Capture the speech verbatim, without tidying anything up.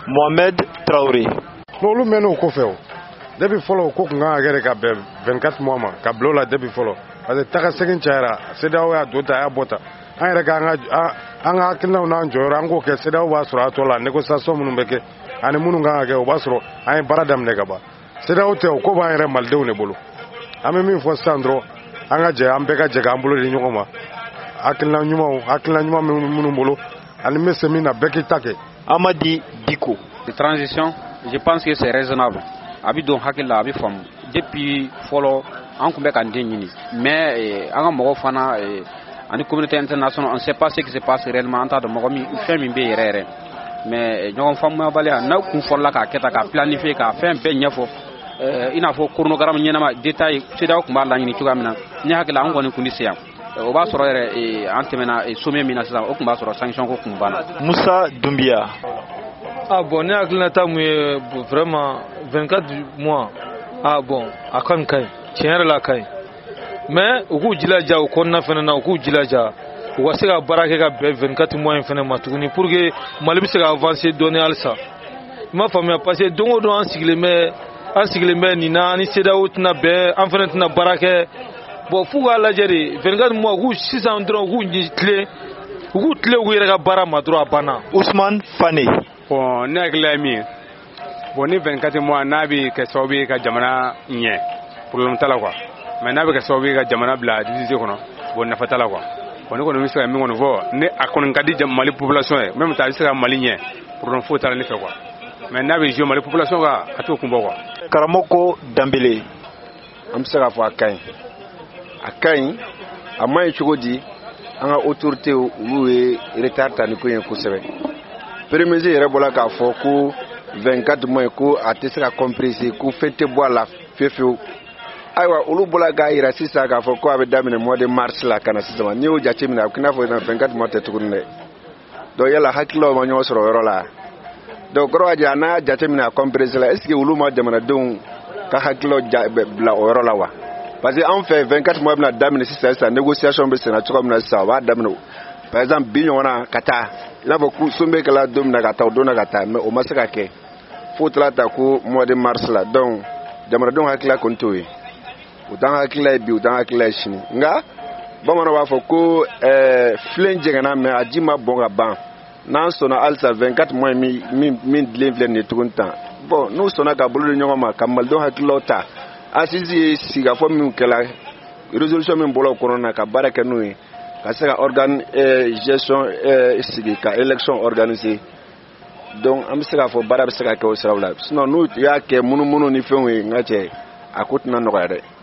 Mohamed Traoré. N'olu mɛn'o kɔfɛ o depuis fɔlɔ ko kun kan ka kɛ ka bɛn vingt-quatre mois ma ka bila o la depuis fɔlɔ parce que taga segin cayara C E D E A O y'a don ta a y'a bɔ ta an yɛrɛ ka an ka hakilinaw n'an jɔyɔrɔ an k'o kɛ C E D E A O b'a sɔrɔ a tɔ la négociation minnu bɛ kɛ ani minnu kan ka kɛ o b'a sɔrɔ an ye baara daminɛ ka ban C E D E A O tɛ o ko b'an yɛrɛ malidenw de bolo an bɛ min fɔ sisan dɔrɔn an ka jɛ an bɛɛ ka jɛ k'an bolo di ɲɔgɔn ma hakilina ɲumanw hakilina ɲuman minnu bolo ani bɛ se min na bɛɛ k'i ta kɛ. Amadi Diko. Transition, je pense que c'est raisonnable. Abi don hakila abi fam depuis folo an kun bɛ ka den ɲini mais an ka mɔgɔw fana ani communauté internationale on ne sait pas ce qui se passe réellement en tant que mɔgɔ min fɛn min bɛ yɛrɛ yɛrɛ mais ɲɔgɔn faamuyabaliya n'a kun fɔra k'a kɛ tan k'a planifier k'a fɛn bɛɛ ɲɛfɔ i n'a fɔ chronogramme ɲɛnama détail C E D E A O kun b'a laɲini cogoya min na ne hakili an kɔni kun tɛ se yan o b'a sɔrɔ yɛrɛ an tɛmɛna sommet min na sisan o kun b'a sɔrɔ sanction ko kun banna. Musa Doumbia. Ah bon, ne hakilina mu ye vraiment vingt-quatre mois ah bon a kan kai tiɲɛ yɛrɛ la kai mais u k'u jilaja o kɔnɔna fana na u k'u jilaja u ka se ka baara kɛ ka bɛn vingt-quatre mois in fana ma tuguni pour que Mali bɛ se ka avancer dɔɔni halisa i m'a faamuya parce que don o don an sigilen bɛ an sigilen bɛ nin na ni C E D E A O tɛna bɛn an fana tɛna baara kɛ bon f'u k'a lajɛ de vingt-quatre mois u k'u sisan dɔrɔn u k'u ɲi tilen u k'u tilen u k'u yɛrɛ ka baara ma dɔrɔn a banna. Ousmane Fane. Bon ne hakilila ye min ye bon ni vingt-quatre mois n'a bɛ kɛ sababu ye ka jamana ɲɛ problème t'a la quoi mais n'a bɛ kɛ sababu ye ka jamana bila difficulté kɔnɔ bon nafa t'a la quoi bon ne kɔni bɛ se ka min kɔni fɔ ne a kɔni ka di Mali population ye même ta bɛ se ka Mali ɲɛ problème foyi t'a la ne fɛ quoi mais n'a bɛ jouer Mali population kan a t'o kun bɔ quoi. Karamɔgɔ Danbele. An bɛ se k'a fɔ a ka ɲi a ka ɲi a ma ɲi cogo di an ka autorité olu ye retard ta ni ko in ye kosɛbɛ. Premier yɛrɛ bɔra k'a fɔ ko vingt-quatre mois ko a tɛ se ka compresser ko fɛn tɛ bɔ a la fiyewu fiyewu ayiwa olu bɔra k'a yira sisan k'a fɔ ko a bɛ daminɛ mois de mars la ka na sisan n'i y'o jate minɛ a bɛ k'i n'a fɔ vingt-quatre mois tɛ tuguni dɛ donc yala hakililaw ma ɲɔgɔn sɔrɔ o yɔrɔ la donc kɔrɔ b'a jira n'a y'a jate minɛ a compresser la est ce que olu ma jamanadenw ka hakililaw bila o yɔrɔ la wa parce que an fɛ vingt-quatre mois bɛna daminɛ sisan sisan négociation bɛ senna cogo min na sisan o b'a daminɛ par exemple bi ɲɔgɔnna ka taa i n'a fɔ sun bɛ kɛla don min na ka taa o don na ka taa mais o ma se ka kɛ fo tila ta ko mois de mars la donc jamanadenw hakilila kɔni t'o ye u t'an hakilila ye bi u t'an hakilila ye sini nka bamananw b'a fɔ ko filen jɛngɛnna mais a ji ma bɔn ka ban n'an sɔnna halisa vingt-quatre mois min min dilen filɛ nin ye tuguni tan bon n'u sɔnna ka bolo di ɲɔgɔn ma ka malidenw hakililaw ta assise ye sigikafɔ min kɛla résolution min bɔra o kɔnɔna na ka baara kɛ n'o ye ka se ka organe gestion sigi ka élection organiser donc an bɛ se k'a fɔ baara bɛ se ka kɛ o siraw la sinon n'u y'a kɛ munumunu ni fɛnw ye n ka cɛ a ko tɛna nɔgɔya dɛ.